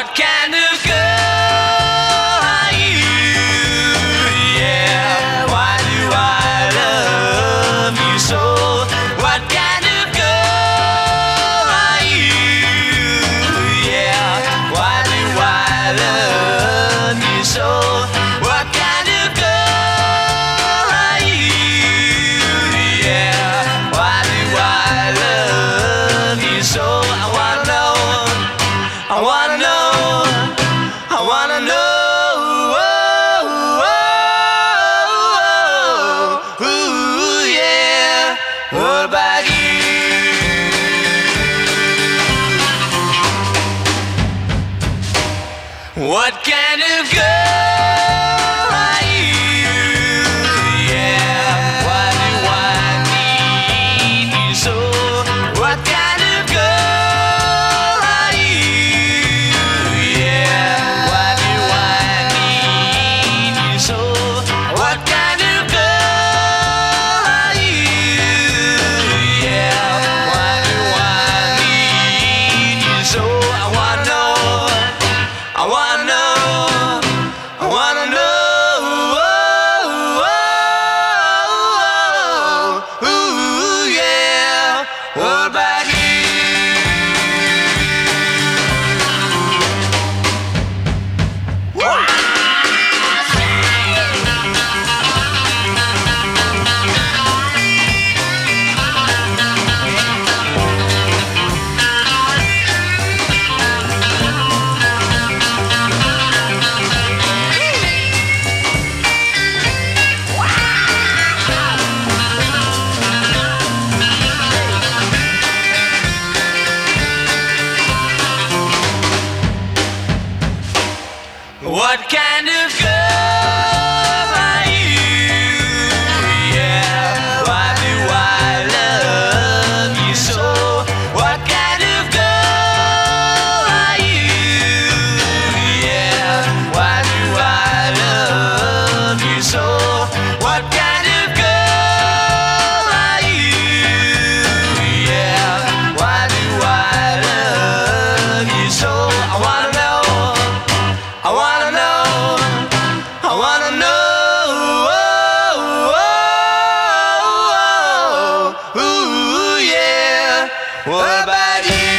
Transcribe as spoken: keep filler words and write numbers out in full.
What kind of girl are you? Yeah, why do I love you so? What kind of girl are you? Yeah, why do I love you so? What kind of girl are you? Yeah, why do I love you so? I wanna know, I wanna know, I wanna know. Oh, oh, oh, ooh, yeah. What about you? What kind of girl are you? Yeah, why do I need you so? What kind of girl are you? Yeah, why do I need you so? What kind of girl are you? Yeah, why do I need you so? I wanna know, I wanna know, I wanna know. Oh, oh, oh, ooh, yeah. What about you? What kind of girl are you? Yeah, why do I love you so? What kind of girl are you? Yeah, why do I love you so? What kind of girl are you? Yeah, why do I love you so? I wanna know, I wanna know, I wanna know. Oh, oh, oh, ooh, yeah. What about you?